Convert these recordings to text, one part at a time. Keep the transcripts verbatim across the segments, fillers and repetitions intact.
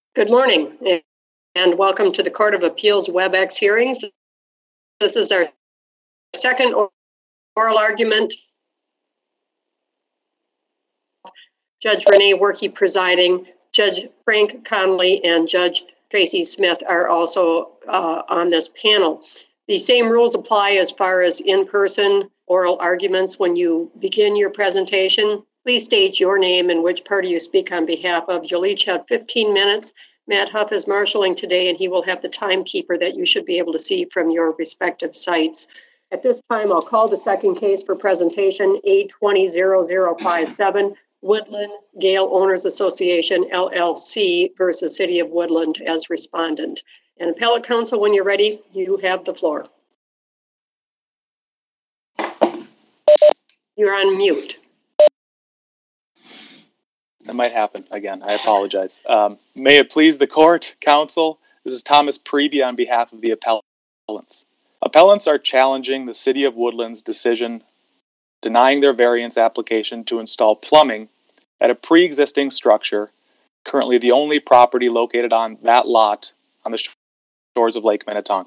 Good morning, and welcome to the Court of Appeals WebEx hearings. This is our second oral argument. Judge Renee Workey presiding, Judge Frank Connolly and Judge Tracy Smith are also uh, on this panel. The same rules apply as far as in-person oral arguments. When you begin your presentation, please state your name and which party you speak on behalf of. You'll each have fifteen minutes. Matt Huff is marshaling today, and he will have the timekeeper that you should be able to see from your respective sites. At this time, I'll call the second case for presentation, A twenty zero zero five seven, Woodland Gale Owners Association, L L C versus City of Woodland as respondent. And appellate counsel, when you're ready, you have the floor. You're on mute. That might happen again. I apologize. Um, may it please the court, counsel, this is Thomas Preby on behalf of the appellants. Appellants are challenging the City of Woodland's decision denying their variance application to install plumbing at a pre-existing structure, currently the only property located on that lot on the shores of Lake Minnetonka.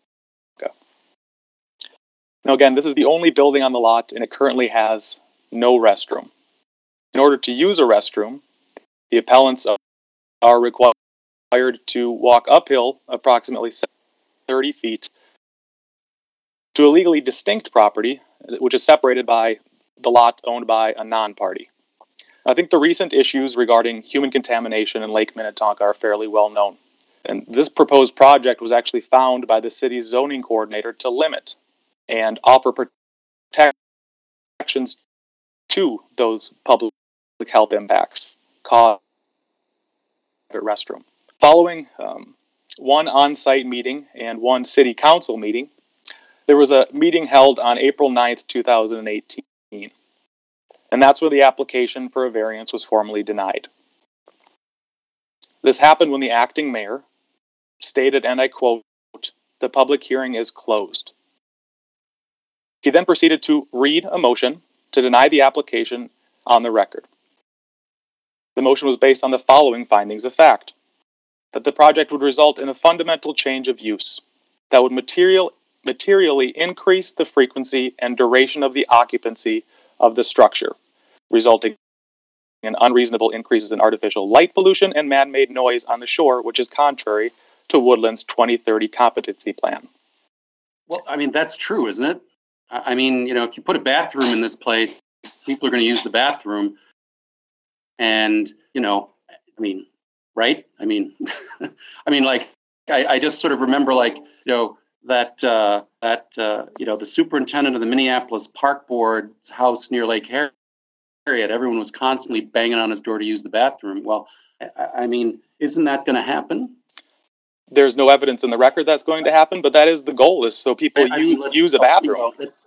Now again, this is the only building on the lot, and it currently has no restroom. In order to use a restroom, the appellants are required to walk uphill approximately thirty feet to a legally distinct property, which is separated by the lot owned by a non-party. I think the recent issues regarding human contamination in Lake Minnetonka are fairly well known. And this proposed project was actually found by the city's zoning coordinator to limit and offer protections to those public health impacts caused by the restroom. Following um, one on-site meeting and one city council meeting, there was a meeting held on April ninth, two thousand eighteen. And that's where the application for a variance was formally denied. This happened when the acting mayor stated, and I quote, "The public hearing is closed." He then proceeded to read a motion to deny the application on the record. The motion was based on the following findings of fact: that the project would result in a fundamental change of use that would material, materially increase the frequency and duration of the occupancy of the structure, resulting in unreasonable increases in artificial light pollution and man-made noise on the shore, which is contrary to Woodland's twenty thirty competency plan. Well, I mean, that's true, isn't it? I mean, you know, if you put a bathroom in this place, people are going to use the bathroom. And, you know, I mean, right? I mean, I mean, like, I, I just sort of remember, like, you know, that, uh, that uh, you know, the superintendent of the Minneapolis Park Board's house near Lake Harriet, everyone was constantly banging on his door to use the bathroom. Well, I, I mean, isn't that going to happen? There's no evidence in the record that's going to happen, but that is the goal, is so people I, I mean, use, use a bathroom. You know, let's,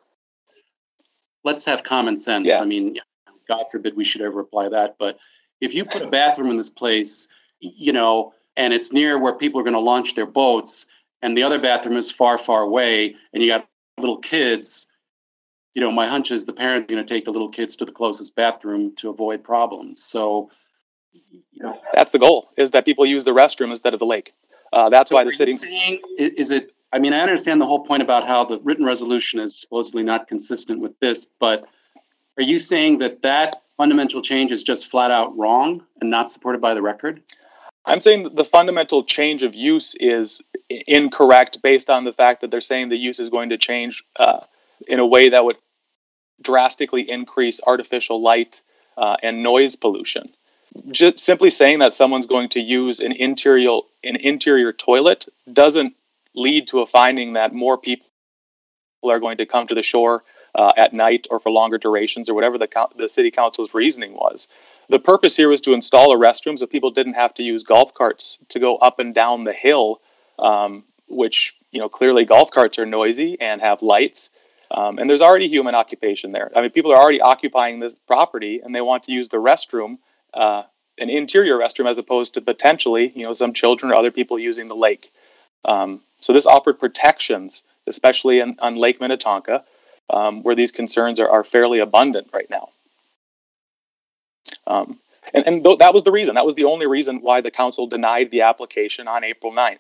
let's have common sense. Yeah. I mean, God forbid we should ever apply that. But if you put a bathroom in this place, you know, and it's near where people are going to launch their boats, and the other bathroom is far, far away, and you got little kids, you know, my hunch is the parents are going to take the little kids to the closest bathroom to avoid problems. So, you know. That's the goal, is that people use the restroom instead of the lake. Uh, that's why the city... Saying, is it, I mean, I understand the whole point about how the written resolution is supposedly not consistent with this, but are you saying that that fundamental change is just flat out wrong and not supported by the record? I'm saying that the fundamental change of use is incorrect based on the fact that they're saying the use is going to change uh, in a way that would drastically increase artificial light uh, and noise pollution. Just simply saying that someone's going to use an interior an interior toilet doesn't lead to a finding that more people are going to come to the shore uh, at night or for longer durations or whatever the the city council's reasoning was. The purpose here was to install a restroom so people didn't have to use golf carts to go up and down the hill, um, which, you know, clearly golf carts are noisy and have lights. Um, and there's already human occupation there. I mean, people are already occupying this property and they want to use the restroom, uh, an interior restroom, as opposed to potentially, you know, some children or other people using the lake. Um, so this offered protections, especially in, on Lake Minnetonka, um, where these concerns are, are fairly abundant right now. Um, And, and th- that was the reason. That was the only reason why the council denied the application on April ninth.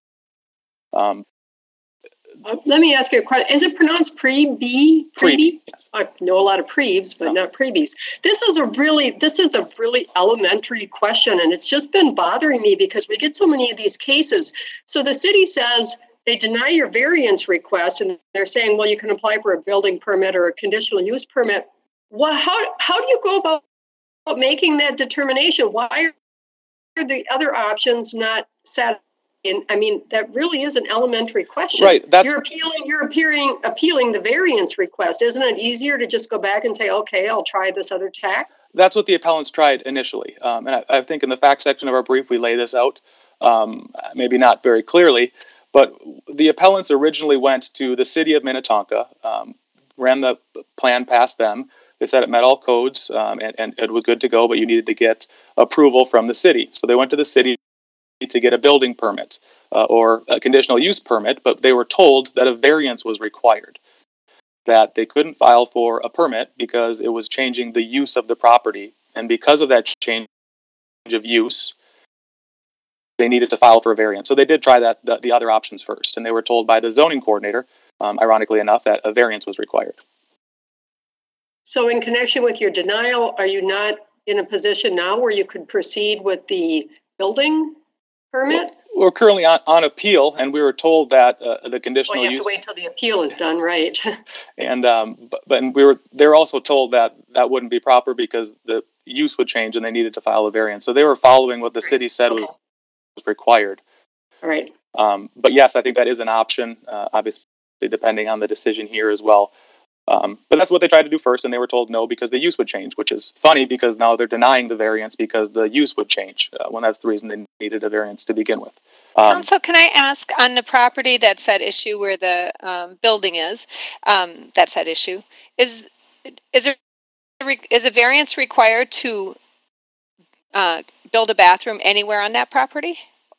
Um, Uh, let me ask you a question. Is it pronounced pre-B? Pre-B, yes. I know a lot of prebes, but No. not prebies. This is a really, this is a really elementary question, and it's just been bothering me because we get so many of these cases. So the city says they deny your variance request, and they're saying, well, you can apply for a building permit or a conditional use permit. Well, how how do you go about making that determination? Why are the other options not satisfied? And I mean, that really is an elementary question. Right. That's, you're appealing, you're appearing, appealing the variance request. Isn't it easier to just go back and say, okay, I'll try this other tack? that's what the appellants tried initially. Um, and I, I think in the fact section of our brief, we lay this out, um, maybe not very clearly, but the appellants originally went to the city of Minnetonka, um, ran the plan past them. They said it met all codes, um, and, and it was good to go, but you needed to get approval from the city. So they went to the city to get a building permit uh, or a conditional use permit, but they were told that a variance was required, that they couldn't file for a permit because it was changing the use of the property. And because of that change of use, they needed to file for a variance. So they did try that the, the other options first, and they were told by the zoning coordinator, um, ironically enough, that a variance was required. So in connection with your denial, are you not in a position now where you could proceed with the building permit? We're currently on, on appeal, and we were told that uh, the conditional Well, you have use, to wait till the appeal is done, right? and um, but, but and we were they're also told that that wouldn't be proper because the use would change and they needed to file a variance. So they were following what the city said Okay. was, was required. All right. Um, but yes, I think that is an option, uh, obviously depending on the decision here as well. Um, but that's what they tried to do first, and they were told no because the use would change, which is funny because now they're denying the variance because the use would change, uh, when that's the reason they needed a variance to begin with. Um, Council, can I ask, on the property that's at issue where the um, building is, um, that's at issue, is is there is a variance required to uh, build a bathroom anywhere on that property?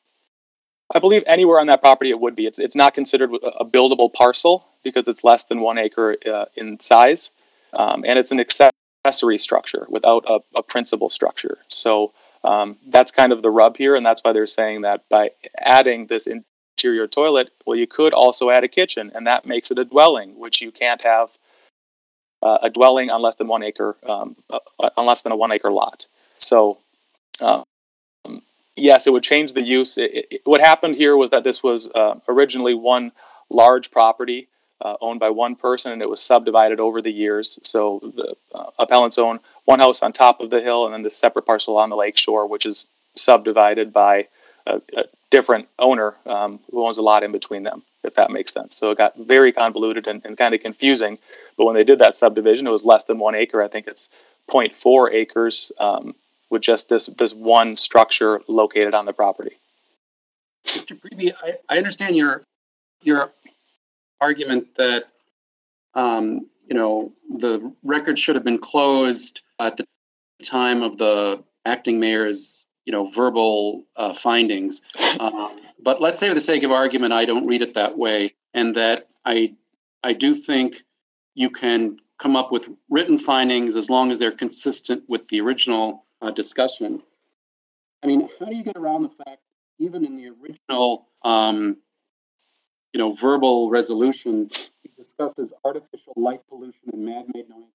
I believe anywhere on that property it would be. It's it's not considered a buildable parcel because it's less than one acre uh, in size, um, and it's an accessory structure without a, a principal structure. So um, that's kind of the rub here, and that's why they're saying that by adding this interior toilet, well, you could also add a kitchen, and that makes it a dwelling, which you can't have uh, a dwelling on less than one acre, um, uh, on less than a one acre lot. So. Uh, Yes, it would change the use. It, it, what happened here was that this was uh, originally one large property uh, owned by one person, and it was subdivided over the years. So the uh, appellants own one house on top of the hill, and then the separate parcel on the lake shore, which is subdivided by a, a different owner um, who owns a lot in between them, if that makes sense. So it got very convoluted and, and kind of confusing. But when they did that subdivision, it was less than one acre. I think it's zero point four acres. Um, with just this this one structure located on the property. Mister Priebe, I, I understand your your argument that um, you know the record should have been closed at the time of the acting mayor's you know verbal uh, findings. Um, but let's say, for the sake of argument, I don't read it that way, and that I I do think you can come up with written findings as long as they're consistent with the original Uh, discussion. I mean, how do you get around the fact, even in the original, um, you know, verbal resolution, it discusses artificial light pollution and man-made noise?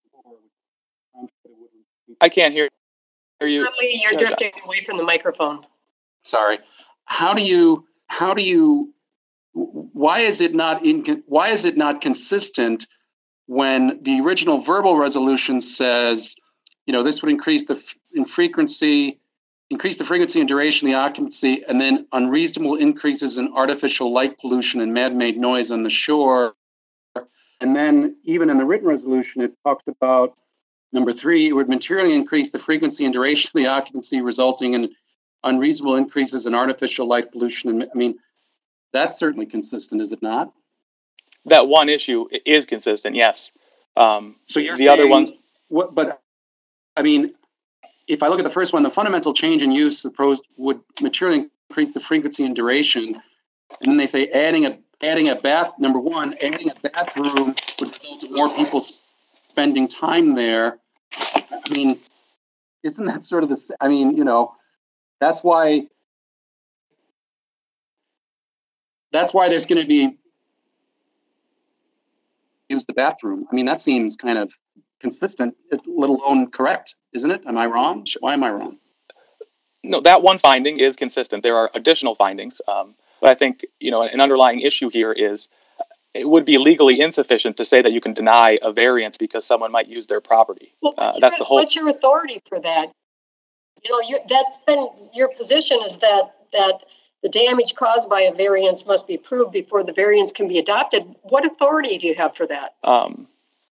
I can't hear, hear you. Lee, you're drifting away from the microphone. Sorry. How do you? How do you? Why is it not in? Why is it not consistent when the original verbal resolution says, you know, this would increase the in frequency, increase the frequency and duration of the occupancy, and then unreasonable increases in artificial light pollution and man-made noise on the shore. And then even in the written resolution, it talks about number three, it would materially increase the frequency and duration of the occupancy, resulting in unreasonable increases in artificial light pollution. And I mean, that's certainly consistent, is it not? That one issue is consistent, yes. Um, so you're the saying, other ones, what, but I mean, if I look at the first one, the fundamental change in use supposed would materially increase the frequency and duration. And then they say adding a adding a bath, number one, adding a bathroom would result in more people spending time there. I mean, isn't that sort of the, s- I mean, you know, that's why, that's why there's going to be, use the bathroom. I mean, that seems kind of consistent, let alone correct, isn't it? Am I wrong? Why am I wrong? No, that one finding is consistent. There are additional findings, um, but I think, you know, an underlying issue here is it would be legally insufficient to say that you can deny a variance because someone might use their property. Well, Uh, what's, that's your, the whole. what's your authority for that? You know, you, that's been your position is that that the damage caused by a variance must be proved before the variance can be adopted. What authority do you have for that? Um,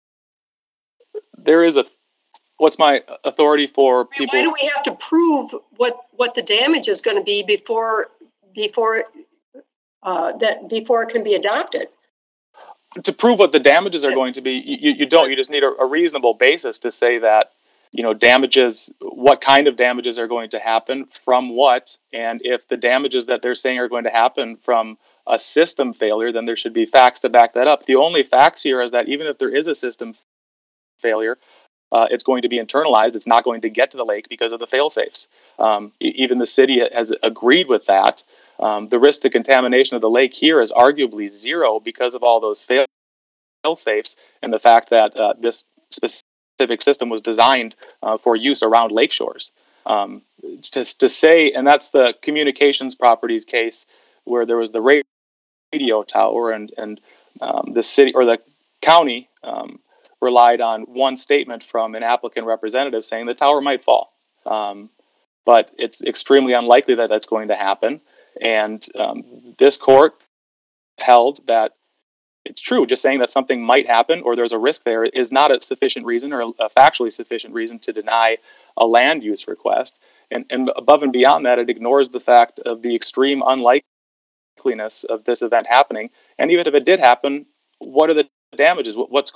there is a. What's my authority for I mean, people? why do we have to prove what what the damage is going to be before before uh, that before it can be adopted? To prove what the damages are going to be, you, you don't. You just need a, a reasonable basis to say that, you know, damages, what kind of damages are going to happen from what, and if the damages that they're saying are going to happen from a system failure, then there should be facts to back that up. The only facts here is that even if there is a system failure, uh, it's going to be internalized. It's not going to get to the lake because of the fail-safes. Um, e- even the city has agreed with that. Um, the risk to contamination of the lake here is arguably zero because of all those fail safes and the fact that uh, this specific system was designed uh, for use around lake shores. Um, to, to say, and that's the communications properties case where there was the radio tower and, and um, the city or the county um, relied on one statement from an applicant representative saying the tower might fall. Um, but it's extremely unlikely that that's going to happen. And um, this court held that it's true. Just saying that something might happen or there's a risk there is not a sufficient reason or a factually sufficient reason to deny a land use request. And, and above and beyond that, it ignores the fact of the extreme unlikeliness of this event happening. And even if it did happen, what are the damages? What's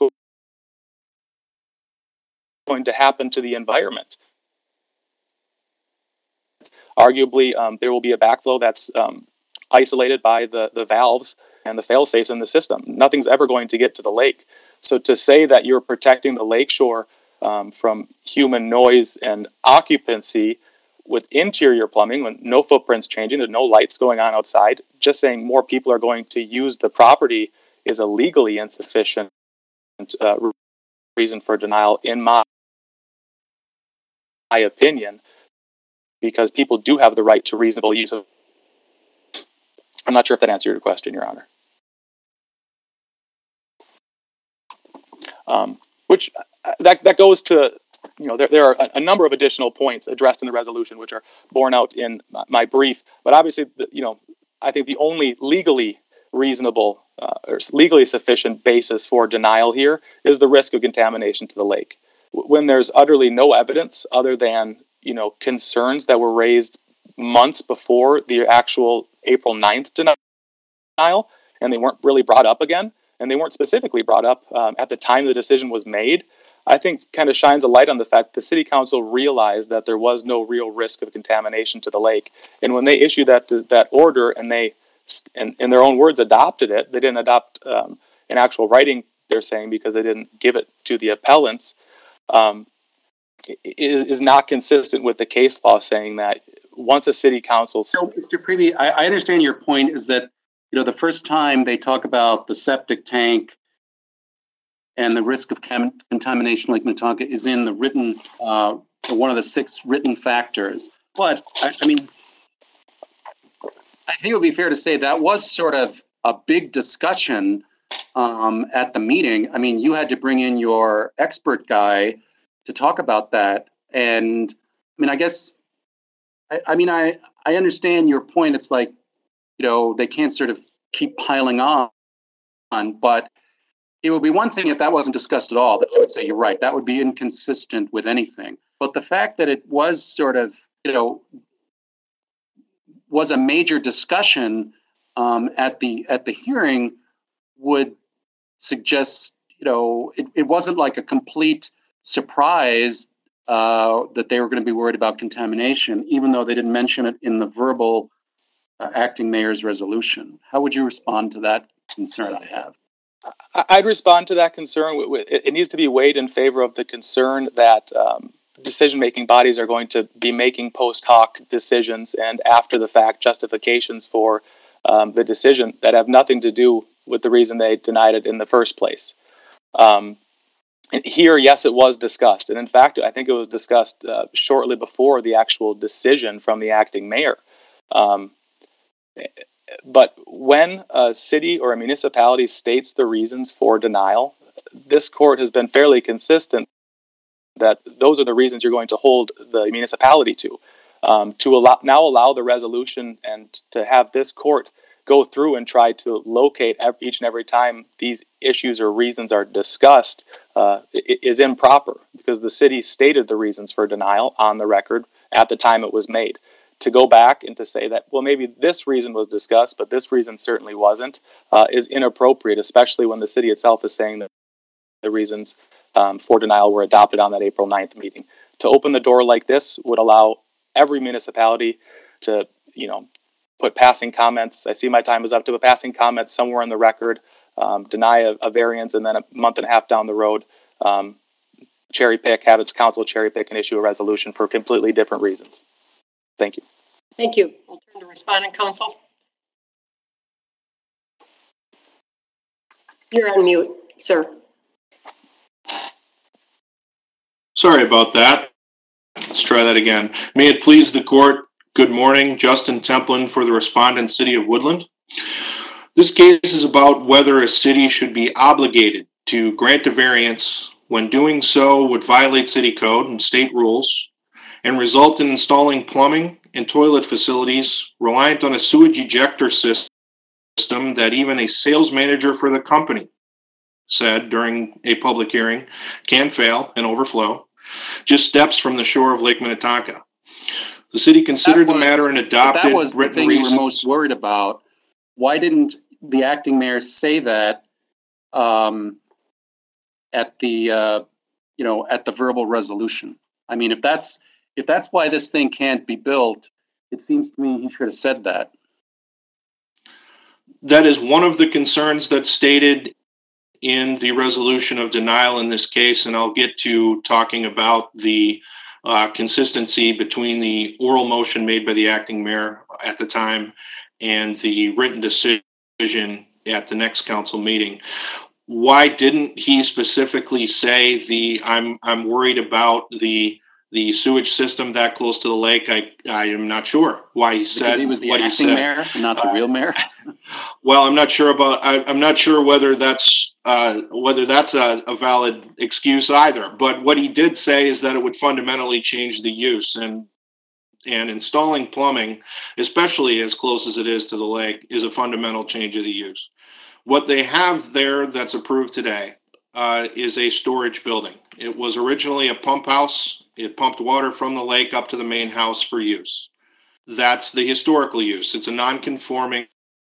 going to happen to the environment? Arguably, um, there will be a backflow that's um, isolated by the, the valves and the fail-safes in the system. Nothing's ever going to get to the lake. So to say that you're protecting the lakeshore um, from human noise and occupancy with interior plumbing, when no footprints changing, there's no lights going on outside, just saying more people are going to use the property is a legally insufficient uh, reason for denial, in my, my opinion, because people do have the right to reasonable use of. I'm not sure if that answered your question, Your Honor. Um, which uh, that that goes to, you know, there there are a, a number of additional points addressed in the resolution which are borne out in my, my brief. But obviously, the, you know, I think the only legally reasonable uh, or legally sufficient basis for denial here is the risk of contamination to the lake. When there's utterly no evidence other than, you know, concerns that were raised months before the actual April ninth denial, and they weren't really brought up again, and they weren't specifically brought up um, at the time the decision was made, I think kind of shines a light on the fact the city council realized that there was no real risk of contamination to the lake. And when they issued that that order and they, in, in their own words, adopted it, they didn't adopt um, an actual writing, they're saying, because they didn't give it to the appellants, um, is, is not consistent with the case law saying that once a city council... So, Mister Prevey, I, I understand your point is that, you know, the first time they talk about the septic tank and the risk of cam- contamination Lake Minnetonka is in the written, uh, one of the six written factors. But, I, I mean, I think it would be fair to say that was sort of a big discussion um, at the meeting. I mean, you had to bring in your expert guy to talk about that. And, I mean, I guess, I, I mean, I, I understand your point. It's like, you know, they can't sort of keep piling on, on but it would be one thing if that wasn't discussed at all, that I would say you're right. That would be inconsistent with anything. But the fact that it was sort of, you know, was a major discussion um, at the at the hearing would suggest, you know, it, it wasn't like a complete surprise uh, that they were going to be worried about contamination, even though they didn't mention it in the verbal uh, acting mayor's resolution. How would you respond to that concern I have? I'd respond to that concern. It needs to be weighed in favor of the concern that um, decision-making bodies are going to be making post hoc decisions and after-the-fact justifications for um, the decision that have nothing to do with the reason they denied it in the first place. Um, here, yes, it was discussed. And in fact, I think it was discussed uh, shortly before the actual decision from the acting mayor. Um, but when a city or a municipality states the reasons for denial, this court has been fairly consistent that those are the reasons you're going to hold the municipality to. Um, to allow, now allow the resolution and to have this court go through and try to locate every, each and every time these issues or reasons are discussed uh, is improper, because the city stated the reasons for denial on the record at the time it was made. To go back and to say that, well, maybe this reason was discussed, but this reason certainly wasn't, uh, is inappropriate, especially when the city itself is saying that the reasons um, for denial were adopted on that April ninth meeting. To open the door like this would allow every municipality to, you know, put passing comments. I see my time is up, to put passing comments somewhere in the record, um, deny a, a variance, and then a month and a half down the road, um, cherry pick, have its council cherry pick and issue a resolution for completely different reasons. Thank you. Thank you. I'll turn to respondent counsel. You're on mute, sir. Sorry about that. Let's try that again. May it please the court, good morning. Justin Templin for the respondent, City of Woodland. This case is about whether a city should be obligated to grant a variance when doing so would violate city code and state rules and result in installing plumbing and toilet facilities reliant on a sewage ejector system that even a sales manager for the company said during a public hearing can fail and overflow, just steps from the shore of Lake Minnetonka. The city considered was, the matter and adopted that was written the thing reasons. We were most worried about. Why didn't the acting mayor say that um, at the uh, you know at the verbal resolution? I mean, if that's if that's why this thing can't be built, it seems to me he should have said that. That is one of the concerns that's stated in the resolution of denial in this case, and I'll get to talking about the uh, consistency between the oral motion made by the acting mayor at the time and the written decision at the next council meeting. Why didn't he specifically say the I'm I'm worried about the the sewage system that close to the lake? I I am not sure why he said because he was the what acting he said. mayor, not the uh, real mayor. Well, I'm not sure about. I, I'm not sure whether that's uh, whether that's a, a valid excuse either. But what he did say is that it would fundamentally change the use, and and installing plumbing, especially as close as it is to the lake, is a fundamental change of the use. What they have there that's approved today uh, is a storage building. It was originally a pump house. It pumped water from the lake up to the main house for use. That's the historical use. It's a non-conforming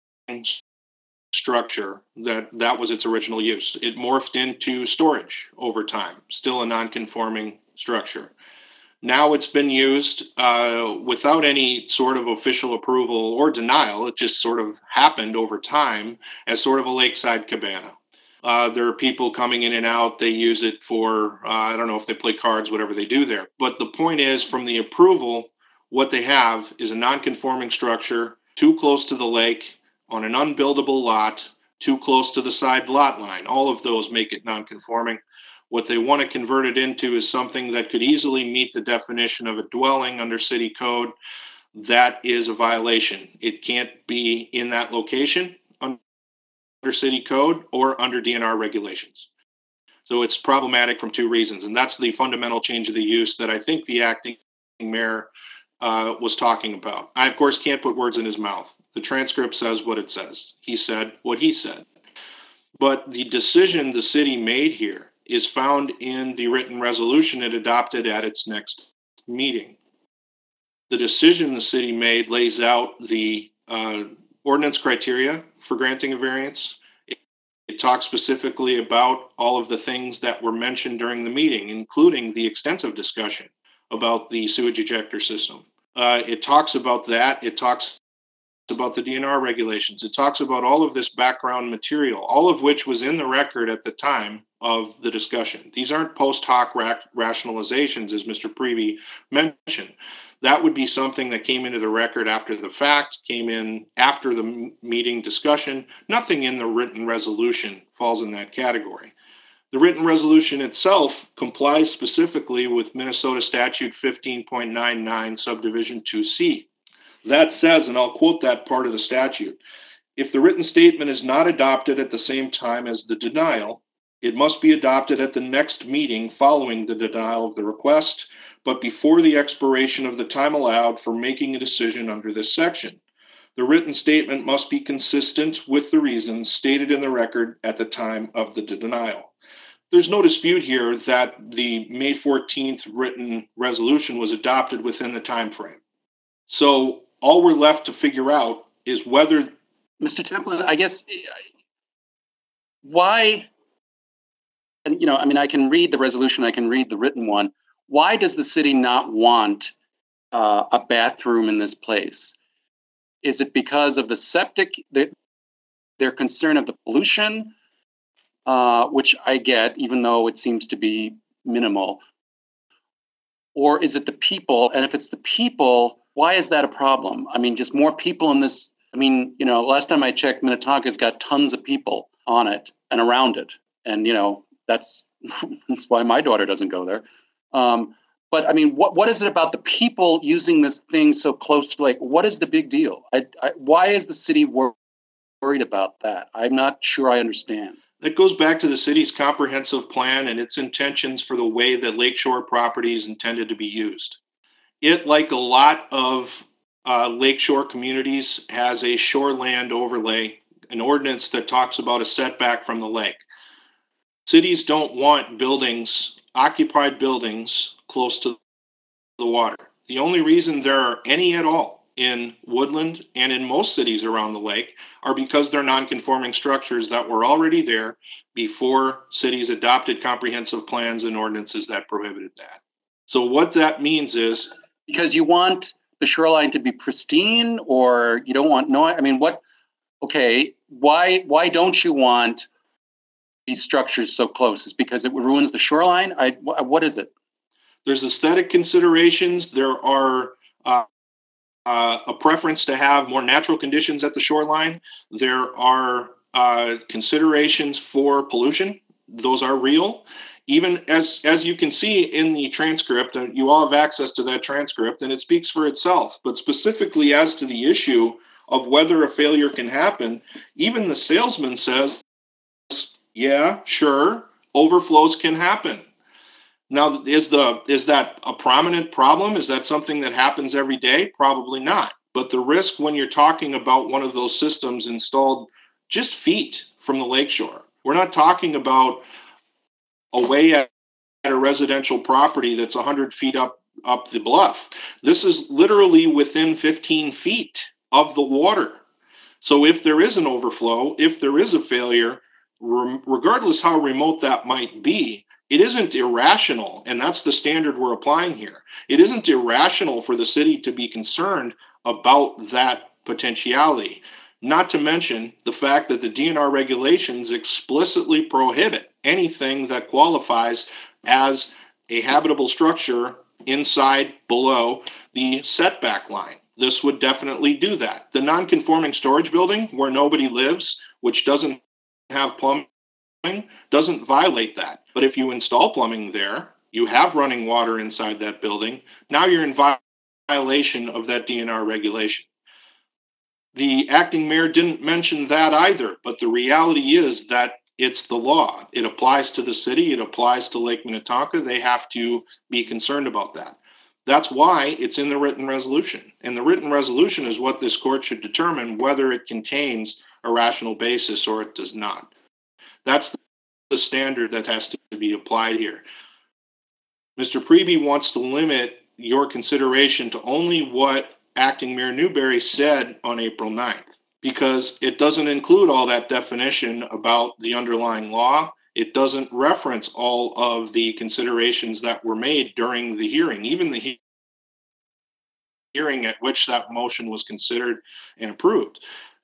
structure that that was its original use. It morphed into storage over time, still a non-conforming structure. Now it's been used uh, without any sort of official approval or denial. It just sort of happened over time as sort of a lakeside cabana. Uh, there are people coming in and out. They use it for, uh, I don't know if they play cards, whatever they do there. But the point is, from the approval, what they have is a non-conforming structure too close to the lake on an unbuildable lot, too close to the side lot line. All of those make it non-conforming. What they want to convert it into is something that could easily meet the definition of a dwelling under city code. That is a violation. It can't be in that location under city code or under D N R regulations. So it's problematic from two reasons. And that's the fundamental change of the use that I think the acting mayor uh, was talking about. I, of course, can't put words in his mouth. The transcript says what it says. He said what he said. But the decision the city made here is found in the written resolution it adopted at its next meeting. The decision the city made lays out the uh, ordinance criteria for granting a variance. It, it talks specifically about all of the things that were mentioned during the meeting, including the extensive discussion about the sewage ejector system. Uh, it talks about that. It talks about the D N R regulations. It talks about all of this background material, all of which was in the record at the time of the discussion. These aren't post hoc ra- rationalizations, as Mister Preby mentioned. That would be something that came into the record after the fact, came in after the m- meeting discussion. Nothing in the written resolution falls in that category. The written resolution itself complies specifically with Minnesota Statute fifteen point nine nine, subdivision two C. That says, and I'll quote that part of the statute, if the written statement is not adopted at the same time as the denial, it must be adopted at the next meeting following the denial of the request, but before the expiration of the time allowed for making a decision under this section. The written statement must be consistent with the reasons stated in the record at the time of the denial. There's no dispute here that the May fourteenth written resolution was adopted within the time frame. So all we're left to figure out is whether... Mister Templin, I guess, why, and you know, I mean, I can read the resolution, I can read the written one. Why does the city not want uh, a bathroom in this place? Is it because of the septic, the, their concern of the pollution, uh, which I get, even though it seems to be minimal? Or is it the people? And if it's the people, why is that a problem? I mean, just more people in this. I mean, you know, last time I checked, Minnetonka's got tons of people on it and around it. And, you know, that's that's why my daughter doesn't go there. Um, but I mean, what what is it about the people using this thing so close to, like, what is the big deal? I, I, why is the city wor- worried about that? I'm not sure I understand. That goes back to the city's comprehensive plan and its intentions for the way that lakeshore property is intended to be used. It, like a lot of uh, lakeshore communities, has a shoreland overlay, an ordinance that talks about a setback from the lake. Cities don't want buildings, occupied buildings, close to the water. The only reason there are any at all in Woodland and in most cities around the lake are because they're non-conforming structures that were already there before cities adopted comprehensive plans and ordinances that prohibited that. So what that means is... Because you want the shoreline to be pristine, or you don't want, no, I mean, what, okay, why why don't you want these structures so close? Is because it ruins the shoreline? I, what is it? There's aesthetic considerations. There are uh, uh, a preference to have more natural conditions at the shoreline. There are uh, considerations for pollution. Those are real. Even as as you can see in the transcript, and you all have access to that transcript, and it speaks for itself. But specifically as to the issue of whether a failure can happen, even the salesman says, yeah, sure, overflows can happen. Now, is the is that a prominent problem? Is that something that happens every day? Probably not. But the risk when you're talking about one of those systems installed just feet from the lakeshore, we're not talking about away at a residential property that's one hundred feet up up the bluff. This is literally within fifteen feet of the water. So if there is an overflow, if there is a failure, re- regardless how remote that might be, it isn't irrational, and that's the standard we're applying here. It isn't irrational for the city to be concerned about that potentiality. Not to mention the fact that the D N R regulations explicitly prohibit anything that qualifies as a habitable structure inside, below the setback line. This would definitely do that. The non-conforming storage building where nobody lives, which doesn't have plumbing, doesn't violate that. But if you install plumbing there, you have running water inside that building, now you're in violation of that D N R regulation. The acting mayor didn't mention that either, but the reality is that it's the law. It applies to the city. It applies to Lake Minnetonka. They have to be concerned about that. That's why it's in the written resolution. And the written resolution is what this court should determine whether it contains a rational basis or it does not. That's the standard that has to be applied here. Mister Preby wants to limit your consideration to only what Acting Mayor Newberry said on April ninth, because it doesn't include all that definition about the underlying law. It doesn't reference all of the considerations that were made during the hearing. Even the hearing at which that motion was considered and approved.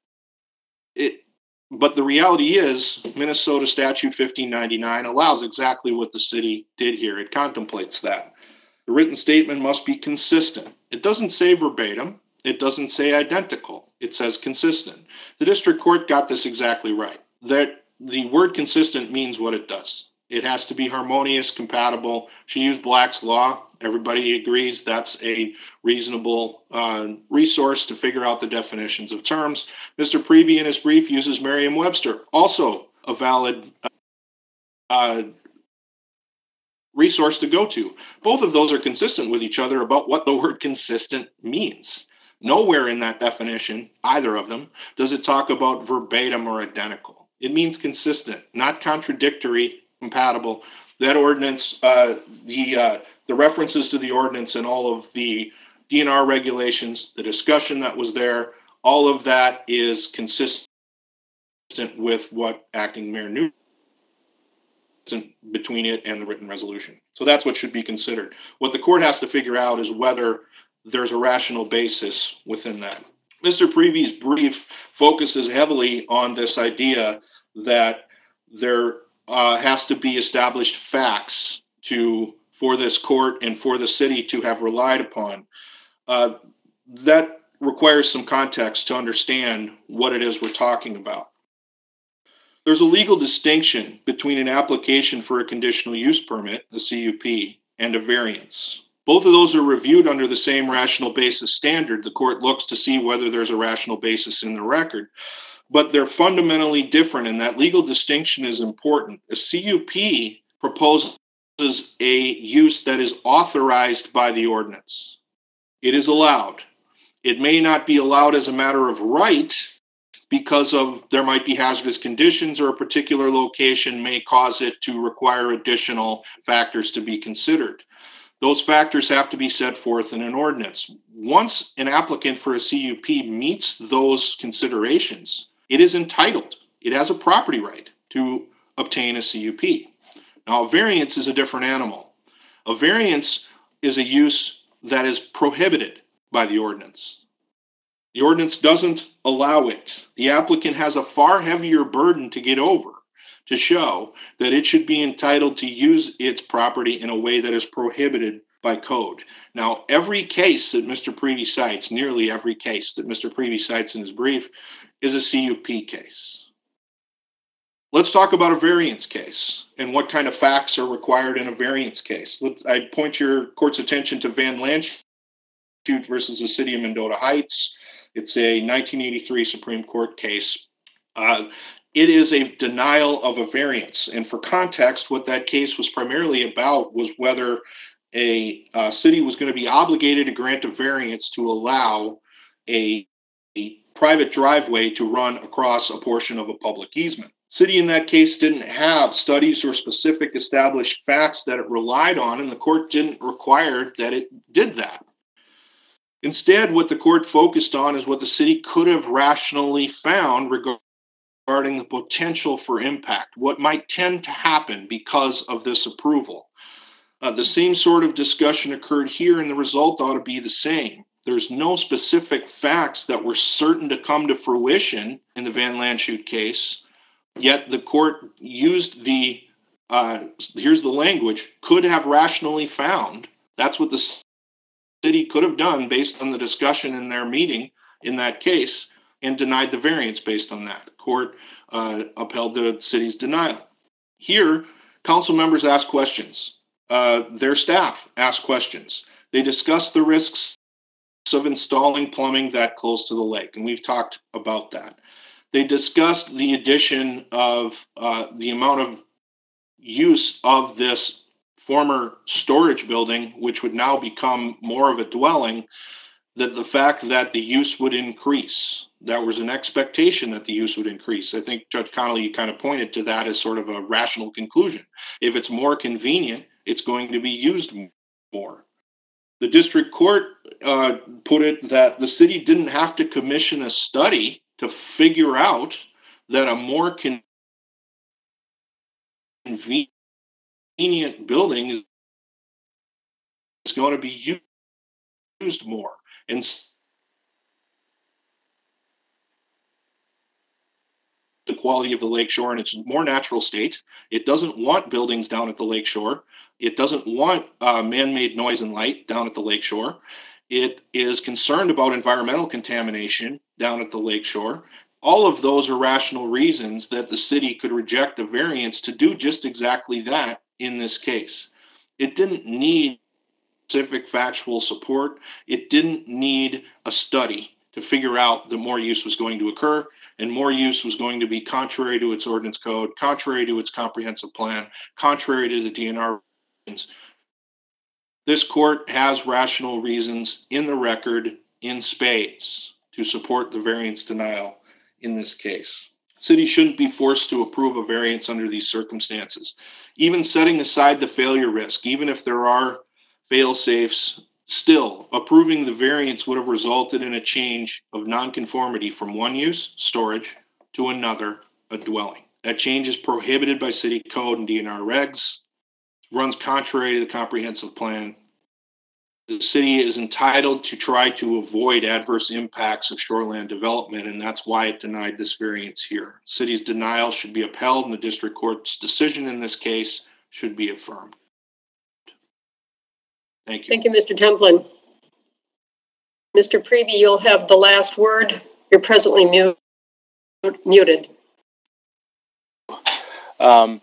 It, but the reality is, Minnesota Statute fifteen ninety-nine allows exactly what the city did here. It contemplates that. The written statement must be consistent. It doesn't say verbatim. It doesn't say identical. It says consistent. The district court got this exactly right. That the word consistent means what it does. It has to be harmonious, compatible. She used Black's Law. Everybody agrees that's a reasonable uh, resource to figure out the definitions of terms. Mister Preby in his brief uses Merriam-Webster, also a valid uh, resource to go to. Both of those are consistent with each other about what the word consistent means. Nowhere in that definition, either of them, does it talk about verbatim or identical. It means consistent, not contradictory, compatible. That ordinance, uh, the uh, the references to the ordinance and all of the D N R regulations, the discussion that was there, all of that is consistent with what Acting Mayor Newsom between it and the written resolution. So that's what should be considered. What the court has to figure out is whether there's a rational basis within that. Mister Preby's brief focuses heavily on this idea that there uh, has to be established facts to for this court and for the city to have relied upon. Uh, that requires some context to understand what it is we're talking about. There's a legal distinction between an application for a conditional use permit, a C U P, and a variance. Both of those are reviewed under the same rational basis standard. The court looks to see whether there's a rational basis in the record, but they're fundamentally different, and that legal distinction is important. A C U P proposes a use that is authorized by the ordinance. It is allowed. It may not be allowed as a matter of right, because of there might be hazardous conditions or a particular location may cause it to require additional factors to be considered. Those factors have to be set forth in an ordinance. Once an applicant for a C U P meets those considerations, it is entitled. It has a property right to obtain a C U P. Now, a variance is a different animal. A variance is a use that is prohibited by the ordinance. The ordinance doesn't allow it. The applicant has a far heavier burden to get over to show that it should be entitled to use its property in a way that is prohibited by code. Now, every case that Mister Preby cites, nearly every case that Mister Preby cites in his brief, is a C U P case. Let's talk about a variance case and what kind of facts are required in a variance case. I point your court's attention to Van Landshut versus the City of Mendota Heights. It's a nineteen eighty-three Supreme Court case. Uh, it is a denial of a variance. And for context, what that case was primarily about was whether a uh, city was going to be obligated to grant a variance to allow a, a private driveway to run across a portion of a public easement. City in that case didn't have studies or specific established facts that it relied on, and the court didn't require that it did that. Instead, what the court focused on is what the city could have rationally found regarding the potential for impact, what might tend to happen because of this approval. Uh, the same sort of discussion occurred here, and the result ought to be the same. There's no specific facts that were certain to come to fruition in the Van Landshut case, yet the court used the, uh, here's the language, could have rationally found. That's what the city could have done based on the discussion in their meeting in that case and denied the variance based on that. The court uh, upheld the city's denial. Here, council members ask questions. Uh, their staff ask questions. They discuss the risks of installing plumbing that close to the lake, and we've talked about that. They discussed the addition of uh, the amount of use of this former storage building, which would now become more of a dwelling, that the fact that the use would increase. There was an expectation that the use would increase. I think Judge Connolly, you kind of pointed to that as sort of a rational conclusion. If it's more convenient, it's going to be used more. The district court uh, put it that the city didn't have to commission a study to figure out that a more convenient building is going to be used more. and the quality of the lakeshore in its more natural state. It doesn't want buildings down at the lakeshore. It doesn't want uh, man-made noise and light down at the lakeshore. It is concerned about environmental contamination down at the lakeshore. All of those are rational reasons that the city could reject a variance to do just exactly that in this case. It didn't need specific factual support. It didn't need a study to figure out that more use was going to occur, and more use was going to be contrary to its ordinance code, contrary to its comprehensive plan, contrary to the D N R. This court has rational reasons in the record in spades to support the variance denial in this case. Cities shouldn't be forced to approve a variance under these circumstances. Even setting aside the failure risk, even if there are fail-safes, still approving the variance would have resulted in a change of nonconformity from one use, storage, to another, a dwelling. That change is prohibited by city code and D N R regs, runs contrary to the comprehensive plan. The city is entitled to try to avoid adverse impacts of shoreland development, and that's why it denied this variance here. City's denial should be upheld, and the district court's decision in this case should be affirmed. Thank you. Thank you, Mister Templin. Mister Preby, you'll have the last word. You're presently mute, muted. Um,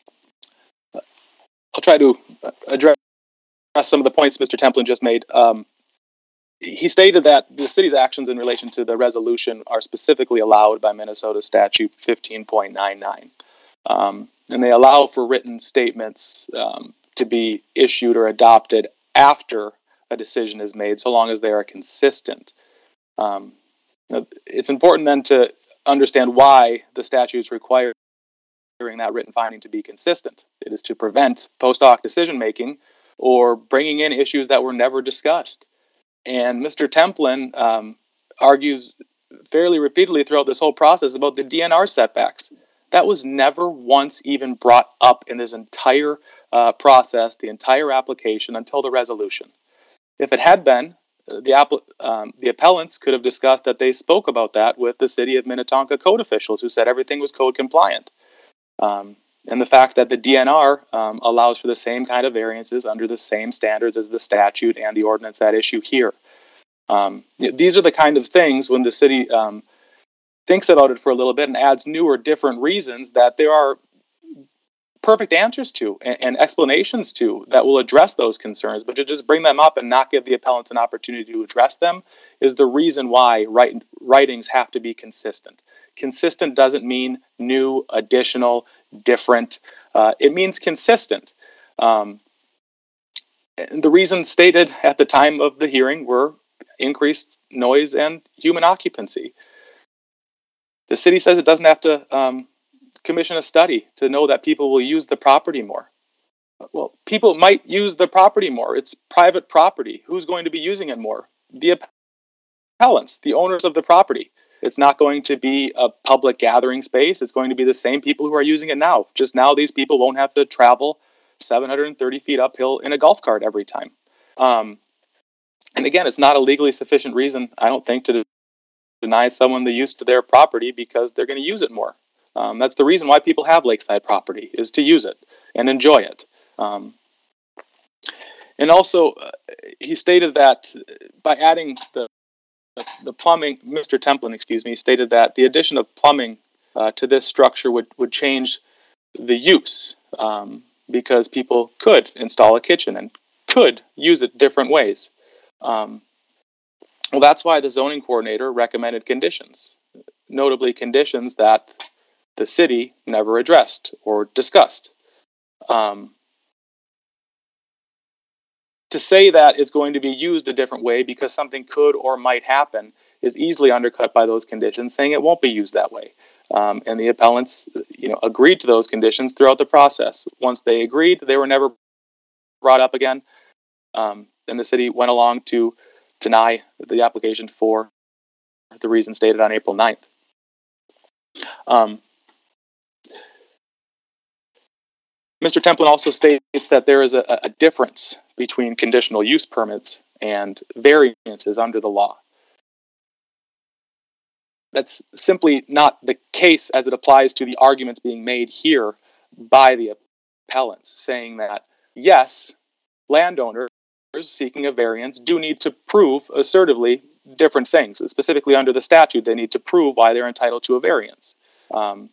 I'll try to address some of the points Mister Templin just made. Um, he stated that the city's actions in relation to the resolution are specifically allowed by Minnesota Statute fifteen point nine nine. Um, and they allow for written statements um, to be issued or adopted after a decision is made, so long as they are consistent. Um, it's important then to understand why the statutes require that written finding to be consistent. It is to prevent post hoc decision making or bringing in issues that were never discussed. And Mister Templin um, argues fairly repeatedly throughout this whole process about the D N R setbacks. That was never once even brought up in this entire uh, process, the entire application, until the resolution. If it had been, the, app- um, the appellants could have discussed that they spoke about that with the City of Minnetonka code officials who said everything was code compliant. Um, and the fact that the D N R um, allows for the same kind of variances under the same standards as the statute and the ordinance at issue here. Um, these are the kind of things when the city um, thinks about it for a little bit and adds new or different reasons that there are perfect answers to and, and explanations to that will address those concerns, but to just bring them up and not give the appellants an opportunity to address them is the reason why write, writings have to be consistent. Consistent doesn't mean new, additional, different. Uh, it means consistent. Um, and the reasons stated at the time of the hearing were increased noise and human occupancy. The city says it doesn't have to um, commission a study to know that people will use the property more. Well, people might use the property more. It's private property. Who's going to be using it more? The appellants, the owners of the property. It's not going to be a public gathering space. It's going to be the same people who are using it now. Just now, these people won't have to travel seven hundred thirty feet uphill in a golf cart every time. Um, and again, it's not a legally sufficient reason, I don't think, to deny someone the use to their property because they're going to use it more. Um, that's the reason why people have lakeside property, is to use it and enjoy it. Um, and also, uh, he stated that by adding the The plumbing, Mister Templin, excuse me, stated that the addition of plumbing uh, to this structure would, would change the use um, because people could install a kitchen and could use it different ways. Um, well, that's why the zoning coordinator recommended conditions, notably conditions that the city never addressed or discussed. Um, To say that it's going to be used a different way because something could or might happen is easily undercut by those conditions, saying it won't be used that way. Um, and the appellants, you know, agreed to those conditions throughout the process. Once they agreed, they were never brought up again. Um, then the city went along to deny the application for the reason stated on April ninth. Um, Mister Templin also states that there is a, a difference between conditional use permits and variances under the law. That's simply not the case as it applies to the arguments being made here by the appellants, saying that, yes, landowners seeking a variance do need to prove assertively different things. Specifically under the statute, they need to prove why they're entitled to a variance. Um,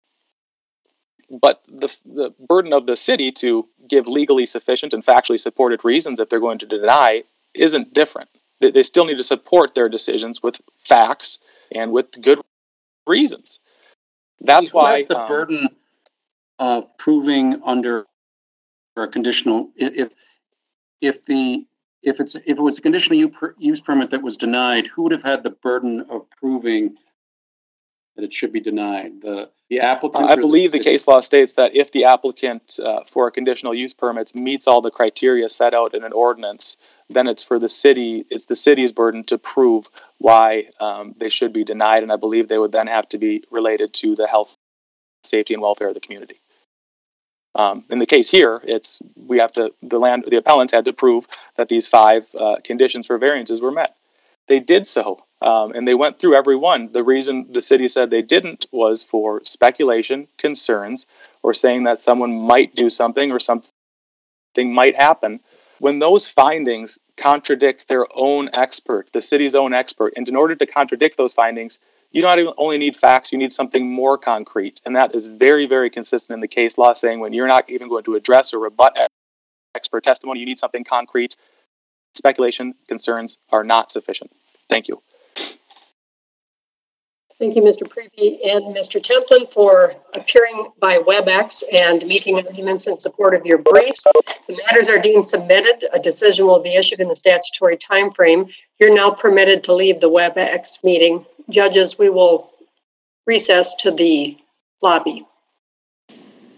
but the, the burden of the city to give legally sufficient and factually supported reasons if they're going to deny isn't different. They, they still need to support their decisions with facts and with good reasons. That's Who why has the um, burden of proving under a conditional if if the if it's if it was a conditional use permit that was denied, who would have had the burden of proving that it should be denied? The the applicant. I believe the, the case law states that if the applicant uh, for a conditional use permit meets all the criteria set out in an ordinance, then it's for the city. It's the city's burden to prove why um, they should be denied, and I believe they would then have to be related to the health, safety, and welfare of the community. Um, in the case here, it's we have to the land the appellants had to prove that these five uh, conditions for variances were met. They did so, um, and they went through every one. The reason the city said they didn't was for speculation, concerns, or saying that someone might do something or something might happen. When those findings contradict their own expert, the city's own expert, and in order to contradict those findings, you don't even only need facts, you need something more concrete. And that is very, very consistent in the case law, saying when you're not even going to address or rebut expert testimony, you need something concrete. Speculation, concerns are not sufficient. Thank you. Thank you, Mister Prevey and Mister Templin, for appearing by WebEx and making arguments in support of your briefs. The matters are deemed submitted. A decision will be issued in the statutory time frame. You're now permitted to leave the WebEx meeting. Judges, we will recess to the lobby.